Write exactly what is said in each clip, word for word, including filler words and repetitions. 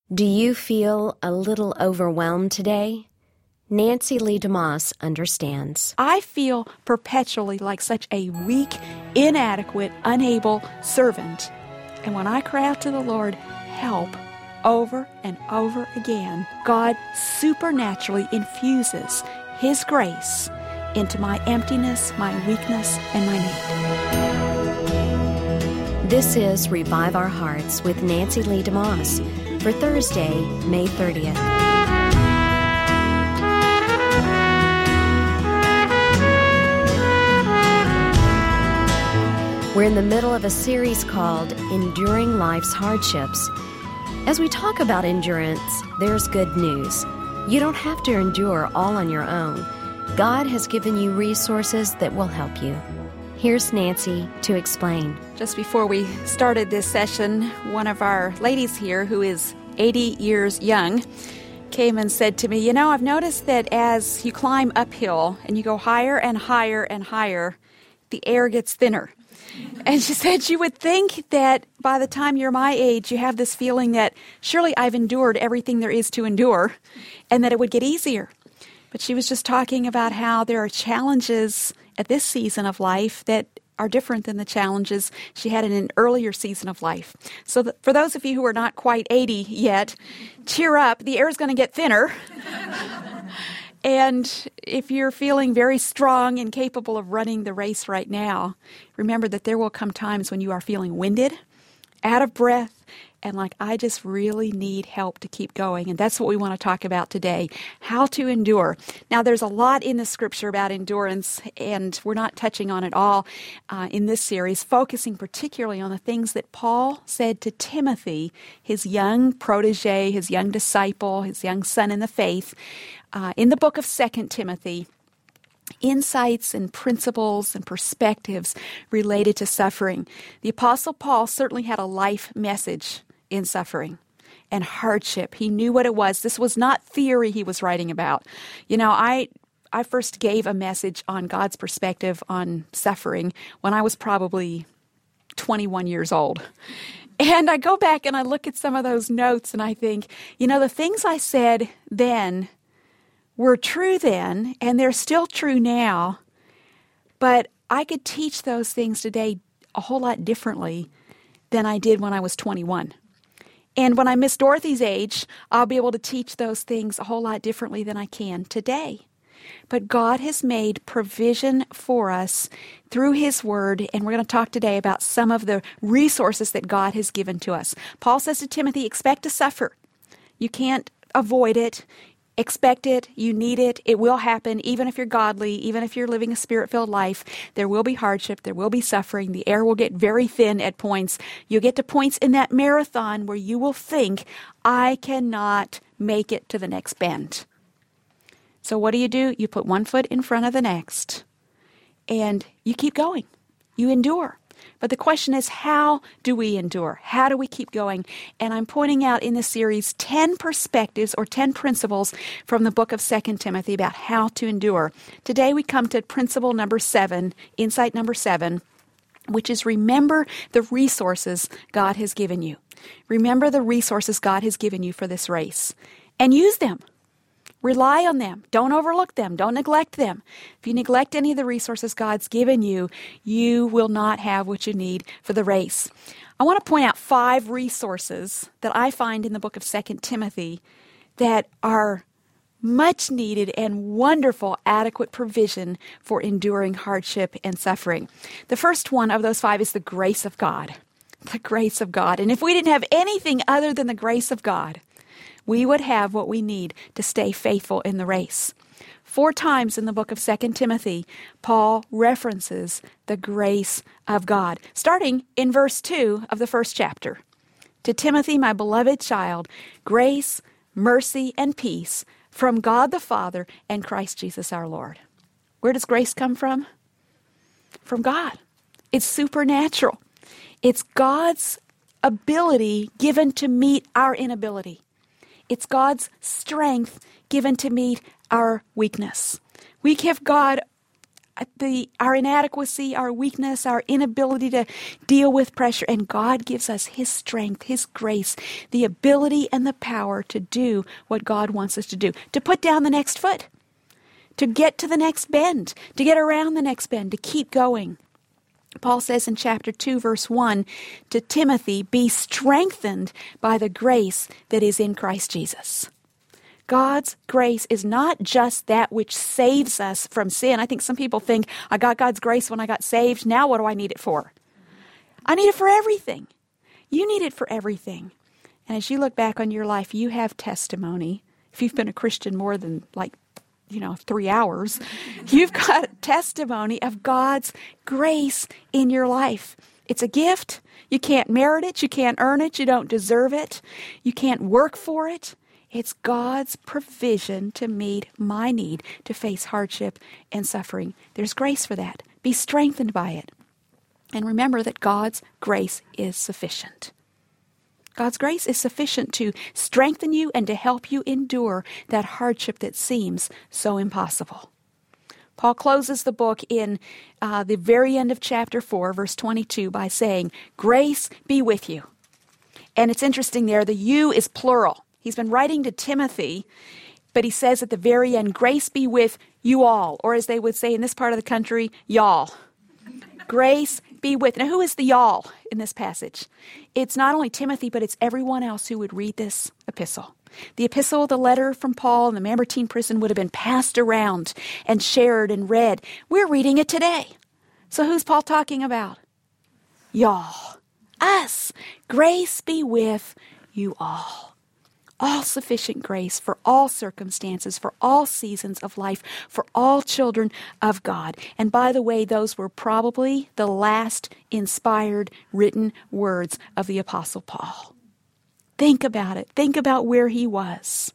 Do you feel a little overwhelmed today? Nancy Lee DeMoss understands. I feel perpetually like such a weak, inadequate, unable servant. And when I cry out to the Lord, help, over and over again, God supernaturally infuses His grace into my emptiness, my weakness, and my need. This is Revive Our Hearts with Nancy Lee DeMoss for Thursday, May thirtieth. We're in the middle of a series called Enduring Life's Hardships. As we talk about endurance, there's good news. You don't have to endure all on your own. God has given you resources that will help you. Here's Nancy to explain. Just before we started this session, one of our ladies here, who is eighty years young, came and said to me, you know, I've noticed that as you climb uphill and you go higher and higher and higher, the air gets thinner. And she said, you would think that by the time you're my age, you have this feeling that surely I've endured everything there is to endure and that it would get easier. But she was just talking about how there are challenges at this season of life that are different than the challenges she had in an earlier season of life. So th- for those of you who are not quite eighty yet, cheer up. The air is going to get thinner. And if you're feeling very strong and capable of running the race right now, remember that there will come times when you are feeling winded, out of breath, and like, I just really need help to keep going. And that's what we want to talk about today, how to endure. Now, there's a lot in the scripture about endurance, and we're not touching on it all uh, in this series, focusing particularly on the things that Paul said to Timothy, his young protege, his young disciple, his young son in the faith, uh, in the book of Second Timothy. Insights and principles and perspectives related to suffering. The Apostle Paul certainly had a life message in suffering and hardship. He knew what it was. This was not theory he was writing about. You know, I I first gave a message on God's perspective on suffering when I was probably twenty-one years old. And I go back and I look at some of those notes and I think, you know, the things I said then were true then, and they're still true now, but I could teach those things today a whole lot differently than I did when I was twenty-one. And when I miss Dorothy's age, I'll be able to teach those things a whole lot differently than I can today. But God has made provision for us through His Word, and we're going to talk today about some of the resources that God has given to us. Paul says to Timothy, expect to suffer. You can't avoid it. Expect it. You need it. It will happen. Even if you're godly, even if you're living a Spirit-filled life, there will be hardship. There will be suffering. The air will get very thin at points. You'll get to points in that marathon where you will think, I cannot make it to the next bend. So what do you do? You put one foot in front of the next, and you keep going. You endure. But the question is, how do we endure? How do we keep going? And I'm pointing out in this series ten perspectives or ten principles from the book of Second Timothy about how to endure. Today we come to principle number seven, insight number seven, which is remember the resources God has given you. Remember the resources God has given you for this race and use them. Rely on them. Don't overlook them. Don't neglect them. If you neglect any of the resources God's given you, you will not have what you need for the race. I want to point out five resources that I find in the book of Second Timothy that are much needed and wonderful, adequate provision for enduring hardship and suffering. The first one of those five is the grace of God. The grace of God. And if we didn't have anything other than the grace of God, we would have what we need to stay faithful in the race. Four times in the book of Second Timothy, Paul references the grace of God, starting in verse two of the first chapter. To Timothy, my beloved child, grace, mercy, and peace from God the Father and Christ Jesus our Lord. Where does grace come from? From God. It's supernatural. It's God's ability given to meet our inability. It's God's strength given to meet our weakness. We give God the our inadequacy, our weakness, our inability to deal with pressure. And God gives us His strength, His grace, the ability and the power to do what God wants us to do, to put down the next foot, to get to the next bend, to get around the next bend, to keep going. Paul says in chapter two, verse one, to Timothy, be strengthened by the grace that is in Christ Jesus. God's grace is not just that which saves us from sin. I think some people think, I got God's grace when I got saved. Now what do I need it for? I need it for everything. You need it for everything. And as you look back on your life, you have testimony. If you've been a Christian more than like you know, three hours, you've got testimony of God's grace in your life. It's a gift. You can't merit it. You can't earn it. You don't deserve it. You can't work for it. It's God's provision to meet my need to face hardship and suffering. There's grace for that. Be strengthened by it. And remember that God's grace is sufficient. God's grace is sufficient to strengthen you and to help you endure that hardship that seems so impossible. Paul closes the book in uh, the very end of chapter four, verse twenty-two, by saying, grace be with you. And it's interesting there, the you is plural. He's been writing to Timothy, but he says at the very end, grace be with you all, or as they would say in this part of the country, y'all. Grace be with. Now, who is the y'all in this passage? It's not only Timothy, but it's everyone else who would read this epistle. The epistle, the letter from Paul in the Mamertine prison would have been passed around and shared and read. We're reading it today. So who's Paul talking about? Y'all. Us. Grace be with you all. All sufficient grace for all circumstances, for all seasons of life, for all children of God. And by the way, those were probably the last inspired written words of the Apostle Paul. Think about it. Think about where he was.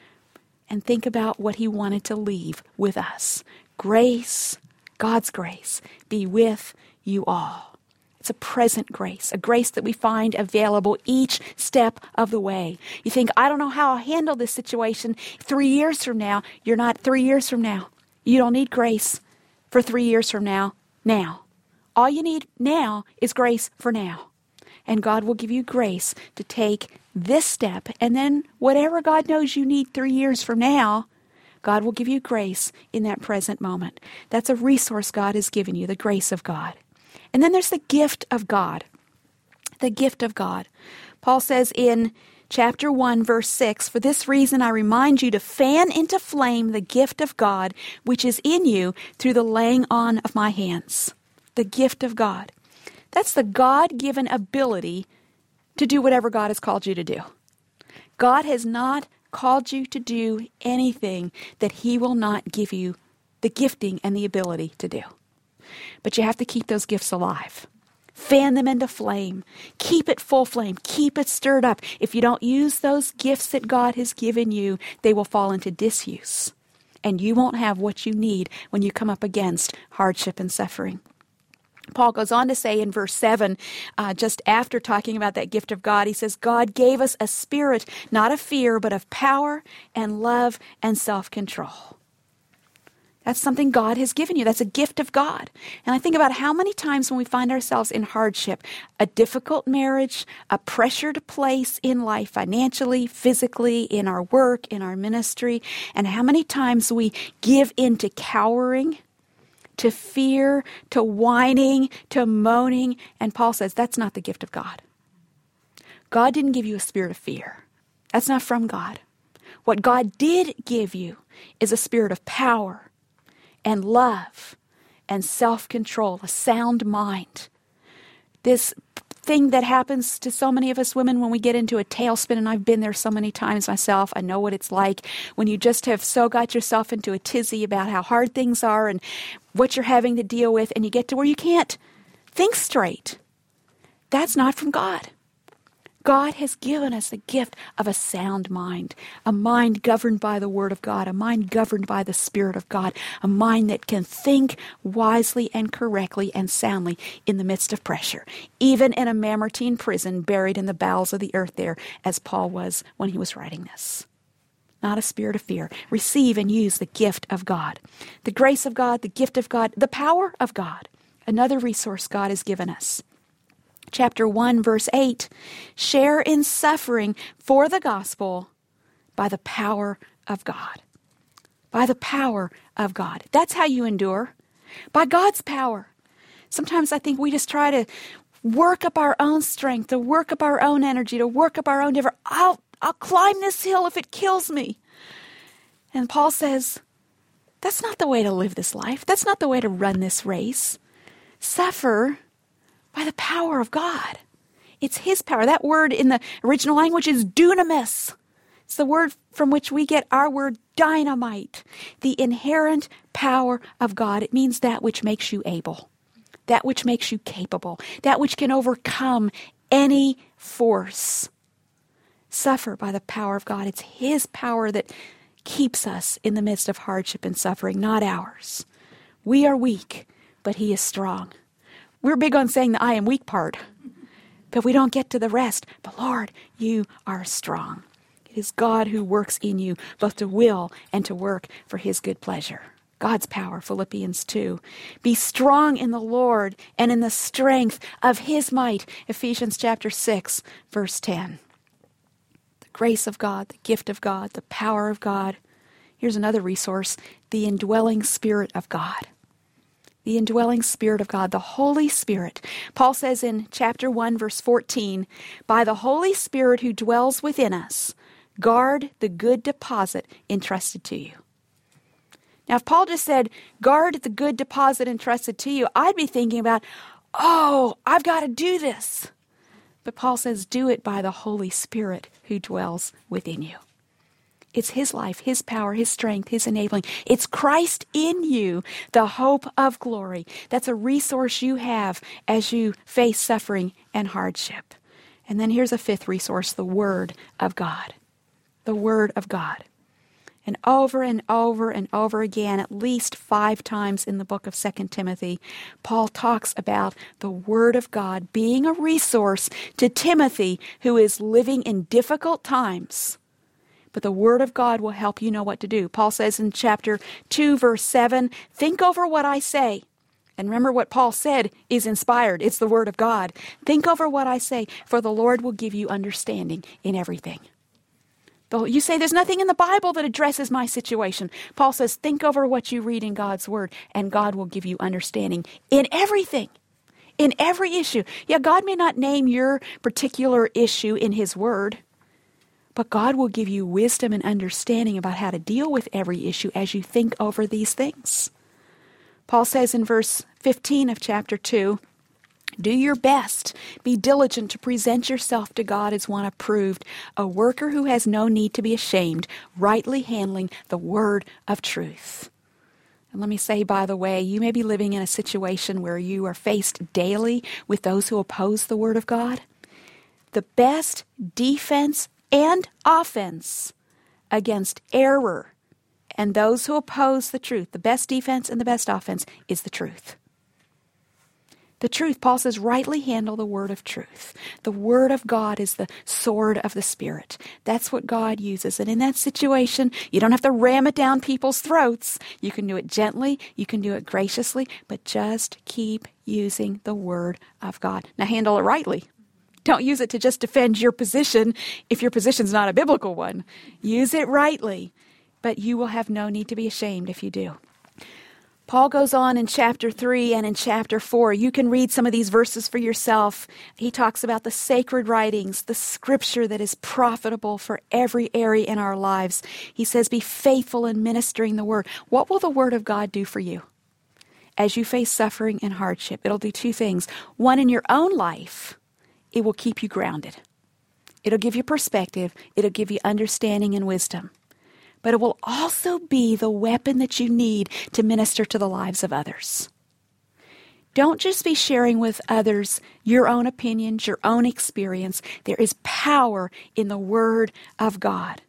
And think about what he wanted to leave with us. Grace, God's grace, be with you all. It's a present grace, a grace that we find available each step of the way. You think, I don't know how I'll handle this situation three years from now. You're not three years from now. You don't need grace for three years from now, now. All you need now is grace for now. And God will give you grace to take this step. And then whatever God knows you need three years from now, God will give you grace in that present moment. That's a resource God has given you, the grace of God. And then there's the gift of God. The gift of God. Paul says in chapter one, verse six, for this reason I remind you to fan into flame the gift of God which is in you through the laying on of my hands. The gift of God. That's the God-given ability to do whatever God has called you to do. God has not called you to do anything that He will not give you the gifting and the ability to do. But you have to keep those gifts alive. Fan them into flame. Keep it full flame. Keep it stirred up. If you don't use those gifts that God has given you, they will fall into disuse. And you won't have what you need when you come up against hardship and suffering. Paul goes on to say in verse seven, uh, just after talking about that gift of God, he says, God gave us a spirit, not of fear, but of power and love and self-control. That's something God has given you. That's a gift of God. And I think about how many times when we find ourselves in hardship, a difficult marriage, a pressured place in life, financially, physically, in our work, in our ministry, and how many times we give in to cowering, to fear, to whining, to moaning. And Paul says that's not the gift of God. God didn't give you a spirit of fear. That's not from God. What God did give you is a spirit of power and love and self-control, a sound mind. This thing that happens to so many of us women when we get into a tailspin, and I've been there so many times myself, I know what it's like, when you just have so got yourself into a tizzy about how hard things are and what you're having to deal with, and you get to where you can't think straight. That's not from God. God has given us the gift of a sound mind, a mind governed by the Word of God, a mind governed by the Spirit of God, a mind that can think wisely and correctly and soundly in the midst of pressure, even in a Mamertine prison buried in the bowels of the earth there, as Paul was when he was writing this. not a spirit of fear. Receive and use the gift of God. The grace of God, the gift of God, the power of God. Another resource God has given us. Chapter one, verse eight, share in suffering for the gospel by the power of God. By the power of God. That's how you endure. By God's power. Sometimes I think we just try to work up our own strength, to work up our own energy, to work up our own endeavor. I'll, I'll climb this hill if it kills me. And Paul says, that's not the way to live this life. That's not the way to run this race. Suffer by the power of God. It's His power. That word in the original language is dunamis. It's the word from which we get our word dynamite. The inherent power of God. It means that which makes you able. That which makes you capable. That which can overcome any force. Suffer by the power of God. It's His power that keeps us in the midst of hardship and suffering, not ours. We are weak, but He is strong. We're big on saying the I am weak part, but we don't get to the rest. But Lord, you are strong. It is God who works in you, both to will and to work for His good pleasure. God's power, Philippians two. Be strong in the Lord and in the strength of His might, Ephesians chapter six, verse ten. The grace of God, the gift of God, the power of God. Here's another resource, the indwelling Spirit of God. The indwelling Spirit of God, the Holy Spirit. Paul says in chapter one, verse fourteen, by the Holy Spirit who dwells within us, guard the good deposit entrusted to you. Now, if Paul just said, guard the good deposit entrusted to you, I'd be thinking about, oh, I've got to do this. But Paul says, do it by the Holy Spirit who dwells within you. It's His life, His power, His strength, His enabling. It's Christ in you, the hope of glory. That's a resource you have as you face suffering and hardship. And then here's a fifth resource, the Word of God. The Word of God. And over and over and over again, at least five times in the book of Second Timothy, Paul talks about the Word of God being a resource to Timothy, who is living in difficult times. But the Word of God will help you know what to do. Paul says in chapter two, verse seven, think over what I say. And remember what Paul said is inspired. It's the Word of God. Think over what I say, for the Lord will give you understanding in everything. You say, there's nothing in the Bible that addresses my situation. Paul says, think over what you read in God's Word, and God will give you understanding in everything, in every issue. Yeah, God may not name your particular issue in His Word, but God will give you wisdom and understanding about how to deal with every issue as you think over these things. Paul says in verse fifteen of chapter two, do your best. Be diligent to present yourself to God as one approved, a worker who has no need to be ashamed, rightly handling the word of truth. And let me say, by the way, you may be living in a situation where you are faced daily with those who oppose the word of God. The best defense and offense against error and those who oppose the truth, the best defense and the best offense is the truth. The truth, Paul says, rightly handle the word of truth. The word of God is the sword of the Spirit. That's what God uses. And in that situation, you don't have to ram it down people's throats. You can do it gently. You can do it graciously. But just keep using the word of God. Now handle it rightly. Don't use it to just defend your position if your position's not a biblical one. Use it rightly. But you will have no need to be ashamed if you do. Paul goes on in chapter three and in chapter four. You can read some of these verses for yourself. He talks about the sacred writings, the scripture that is profitable for every area in our lives. He says, be faithful in ministering the word. What will the word of God do for you? As you face suffering and hardship, it'll do two things. One, in your own life, it will keep you grounded. It'll give you perspective. It'll give you understanding and wisdom. But it will also be the weapon that you need to minister to the lives of others. Don't just be sharing with others your own opinions, your own experience. There is power in the Word of God.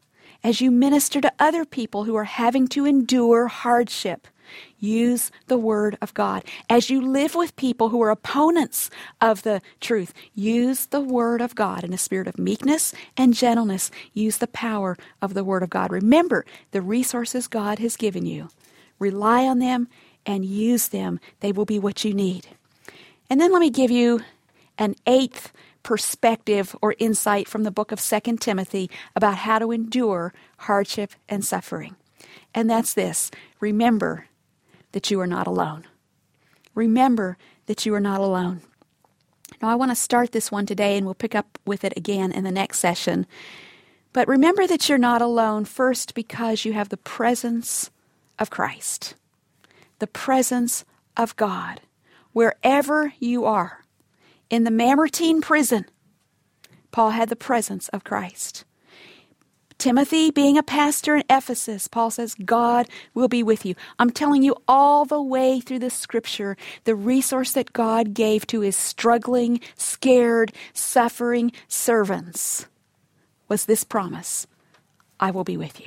As you minister to other people who are having to endure hardship, use the Word of God. As you live with people who are opponents of the truth, use the Word of God in a spirit of meekness and gentleness. Use the power of the Word of God. Remember the resources God has given you. Rely on them and use them. They will be what you need. And then let me give you an eighth perspective or insight from the book of Second Timothy about how to endure hardship and suffering. And that's this. Remember that you are not alone. Remember that you are not alone. Now, I want to start this one today, and we'll pick up with it again in the next session. But remember that you're not alone, first because you have the presence of Christ, the presence of God, wherever you are. In the Mamertine prison, Paul had the presence of Christ. Timothy, being a pastor in Ephesus, Paul says, God will be with you. I'm telling you all the way through the scripture, the resource that God gave to his struggling, scared, suffering servants was this promise: I will be with you.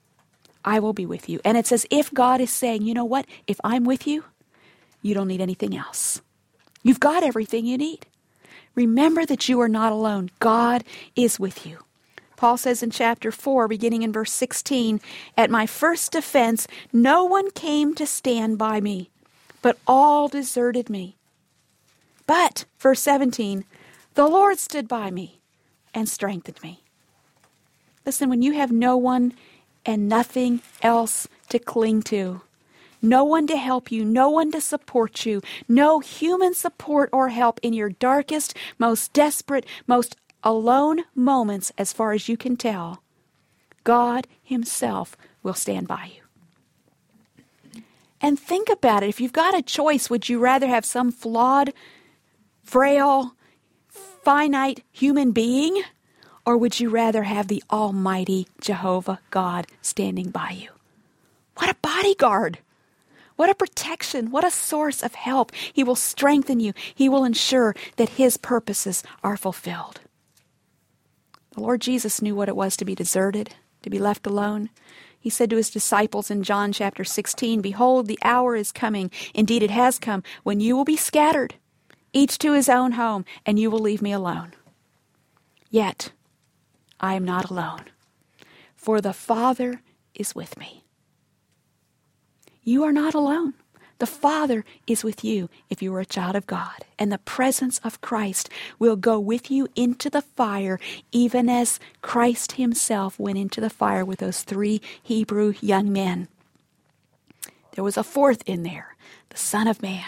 I will be with you. And it's as if God is saying, you know what? If I'm with you, you don't need anything else. You've got everything you need. Remember that you are not alone. God is with you. Paul says in chapter four, beginning in verse sixteen, at my first defense, no one came to stand by me, but all deserted me. But, verse seventeen, the Lord stood by me and strengthened me. Listen, when you have no one and nothing else to cling to, no one to help you, no one to support you, no human support or help in your darkest, most desperate, most alone moments, as far as you can tell, God himself will stand by you. And think about it. If you've got a choice, would you rather have some flawed, frail, finite human being, or would you rather have the almighty Jehovah God standing by you? What a bodyguard! What a protection! What a source of help! He will strengthen you. He will ensure that his purposes are fulfilled. The Lord Jesus knew what it was to be deserted, to be left alone. He said to his disciples in John chapter sixteen, behold, the hour is coming. Indeed, it has come, when you will be scattered, each to his own home, and you will leave me alone. Yet, I am not alone, for the Father is with me. You are not alone. The Father is with you if you are a child of God, and the presence of Christ will go with you into the fire, even as Christ himself went into the fire with those three Hebrew young men. There was a fourth in there, the Son of Man.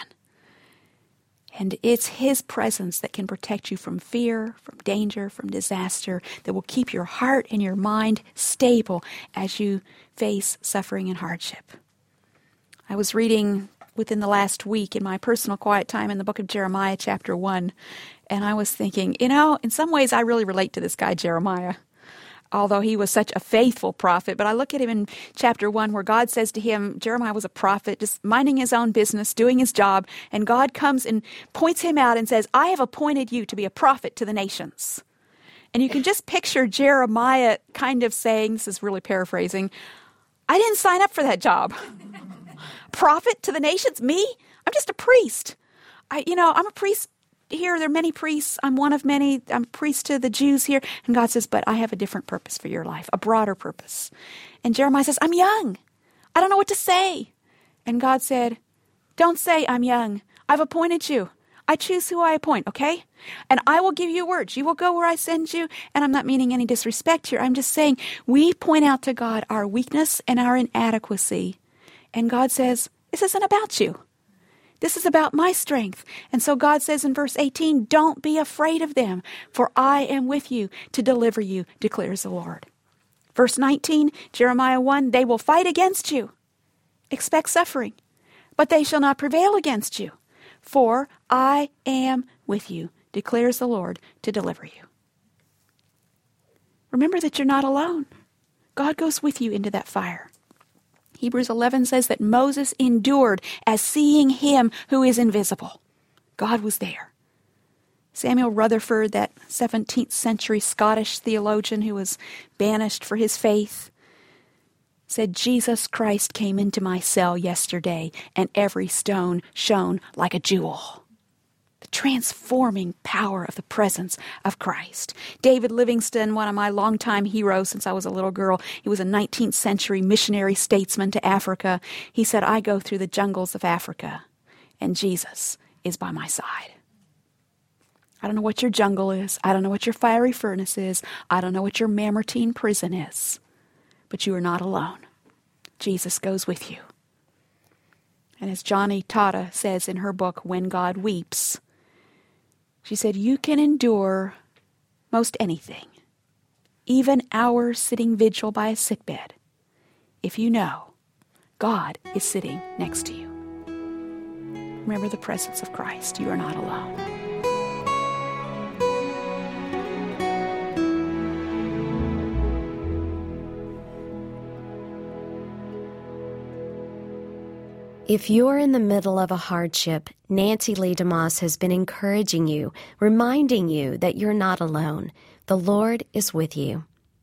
And it's his presence that can protect you from fear, from danger, from disaster, that will keep your heart and your mind stable as you face suffering and hardship. I was reading within the last week in my personal quiet time in the book of Jeremiah chapter one, and I was thinking, you know, in some ways I really relate to this guy Jeremiah, although he was such a faithful prophet. But I look at him in chapter one where God says to him, Jeremiah was a prophet, just minding his own business, doing his job, and God comes and points him out and says, I have appointed you to be a prophet to the nations. And you can just picture Jeremiah kind of saying, this is really paraphrasing, I didn't sign up for that job. Prophet to the nations? Me? I'm just a priest. I, you know, I'm a priest here. There are many priests. I'm one of many. I'm a priest to the Jews here. And God says, but I have a different purpose for your life, a broader purpose. And Jeremiah says, I'm young. I don't know what to say. And God said, don't say I'm young. I've appointed you. I choose who I appoint, okay? And I will give you words. You will go where I send you. And I'm not meaning any disrespect here. I'm just saying we point out to God our weakness and our inadequacy. And God says, this isn't about you. This is about my strength. And so God says in verse eighteen, don't be afraid of them, for I am with you to deliver you, declares the Lord. Verse nineteen, Jeremiah one, they will fight against you. Expect suffering, but they shall not prevail against you, for I am with you, declares the Lord, to deliver you. Remember that you're not alone. God goes with you into that fire. Hebrews eleven says that Moses endured as seeing him who is invisible. God was there. Samuel Rutherford, that seventeenth century Scottish theologian who was banished for his faith, said, Jesus Christ came into my cell yesterday, and every stone shone like a jewel. The transforming power of the presence of Christ. David Livingstone, one of my longtime heroes since I was a little girl, he was a nineteenth century missionary statesman to Africa. He said, I go through the jungles of Africa, and Jesus is by my side. I don't know what your jungle is. I don't know what your fiery furnace is. I don't know what your Mamertine prison is. But you are not alone. Jesus goes with you. And as Johnny Tata says in her book, When God Weeps, she said, you can endure most anything, even hours sitting vigil by a sickbed, if you know God is sitting next to you. Remember the presence of Christ. You are not alone. If you're in the middle of a hardship, Nancy Lee DeMoss has been encouraging you, reminding you that you're not alone. The Lord is with you.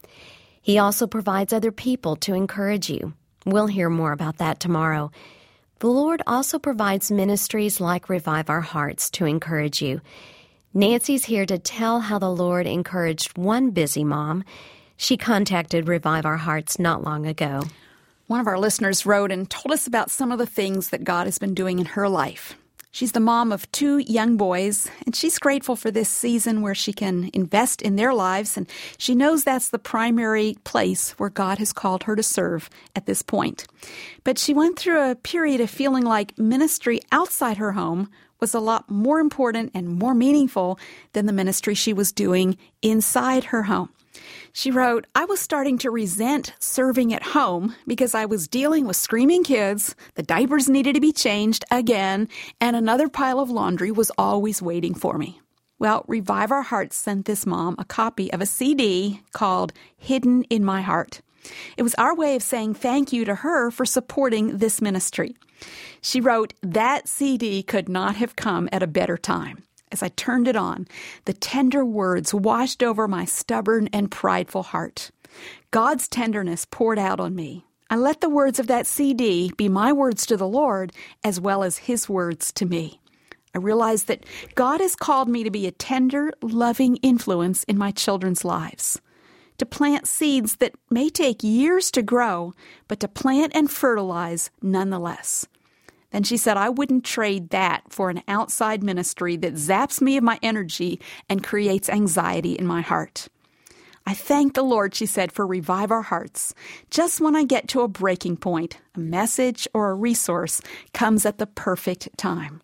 He also provides other people to encourage you. We'll hear more about that tomorrow. The Lord also provides ministries like Revive Our Hearts to encourage you. Nancy's here to tell how the Lord encouraged one busy mom. She contacted Revive Our Hearts not long ago. One of our listeners wrote and told us about some of the things that God has been doing in her life. She's the mom of two young boys, and she's grateful for this season where she can invest in their lives, and she knows that's the primary place where God has called her to serve at this point. But she went through a period of feeling like ministry outside her home was a lot more important and more meaningful than the ministry she was doing inside her home. She wrote, I was starting to resent serving at home because I was dealing with screaming kids, the diapers needed to be changed again, and another pile of laundry was always waiting for me. Well, Revive Our Hearts sent this mom a copy of a C D called Hidden in My Heart. It was our way of saying thank you to her for supporting this ministry. She wrote, that C D could not have come at a better time. As I turned it on, the tender words washed over my stubborn and prideful heart. God's tenderness poured out on me. I let the words of that C D be my words to the Lord as well as His words to me. I realized that God has called me to be a tender, loving influence in my children's lives, to plant seeds that may take years to grow, but to plant and fertilize nonetheless. Then she said, I wouldn't trade that for an outside ministry that zaps me of my energy and creates anxiety in my heart. I thank the Lord, she said, for Revive Our Hearts. Just when I get to a breaking point, a message or a resource comes at the perfect time.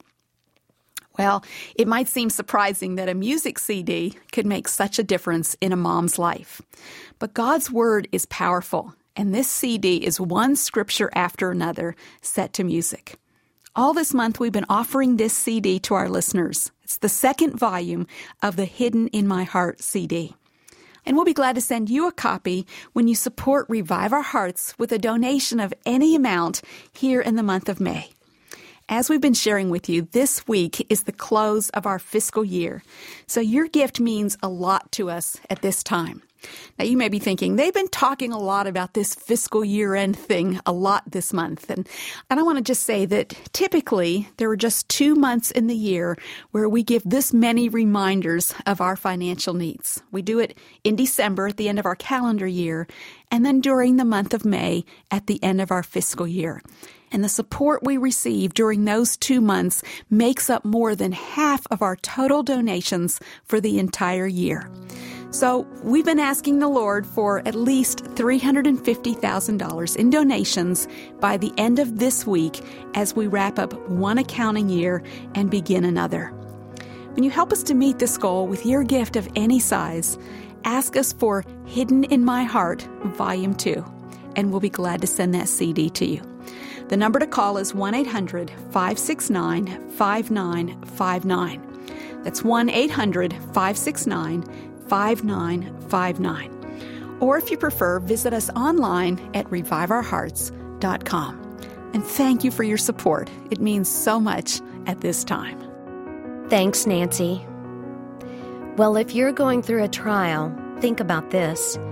Well, it might seem surprising that a music C D could make such a difference in a mom's life. But God's Word is powerful, and this C D is one scripture after another set to music. All this month, we've been offering this C D to our listeners. It's the second volume of the Hidden in My Heart C D. And we'll be glad to send you a copy when you support Revive Our Hearts with a donation of any amount here in the month of May. As we've been sharing with you, this week is the close of our fiscal year. So your gift means a lot to us at this time. Now, you may be thinking, they've been talking a lot about this fiscal year-end thing a lot this month. And, and I want to just say that typically there are just two months in the year where we give this many reminders of our financial needs. We do it in December at the end of our calendar year, and then during the month of May at the end of our fiscal year. And the support we receive during those two months makes up more than half of our total donations for the entire year. So we've been asking the Lord for at least three hundred fifty thousand dollars in donations by the end of this week as we wrap up one accounting year and begin another. When you help us to meet this goal with your gift of any size, ask us for Hidden in My Heart, Volume two, and we'll be glad to send that C D to you. The number to call is one eight hundred five six nine five nine five nine. That's one eight hundred five six nine five nine five nine. Or if you prefer, visit us online at revive our hearts dot com. And thank you for your support. It means so much at this time. Thanks, Nancy. Well, if you're going through a trial, think about this.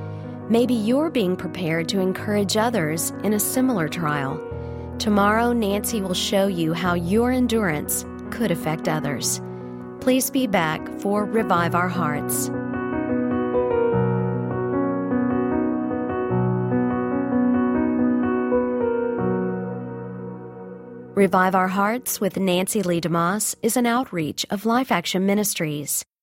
Maybe you're being prepared to encourage others in a similar trial. Tomorrow, Nancy will show you how your endurance could affect others. Please be back for Revive Our Hearts. Revive Our Hearts with Nancy Lee DeMoss is an outreach of Life Action Ministries.